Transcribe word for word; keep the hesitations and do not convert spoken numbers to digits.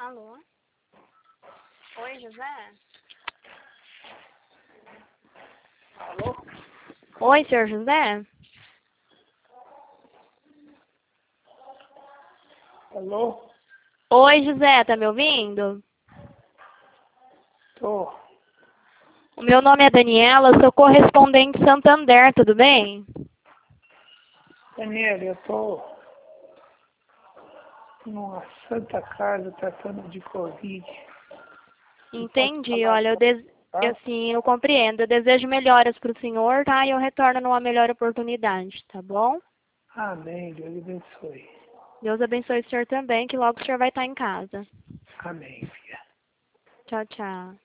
Alô? Oi, José? Alô? Oi, senhor José? Alô? Oi, José, tá me ouvindo? Tô. O meu nome é Daniela, sou correspondente Santander, tudo bem? Daniela, eu tô numa santa casa tratando de Covid. Não posso Entendi, falar olha, eu, agora, des... eu tá? sim, eu compreendo. Eu desejo melhoras para o senhor, tá? E eu retorno numa melhor oportunidade, tá bom? Amém. Deus abençoe. Deus abençoe o senhor também, que logo o senhor vai estar em casa. Amém, filha. Tchau, tchau.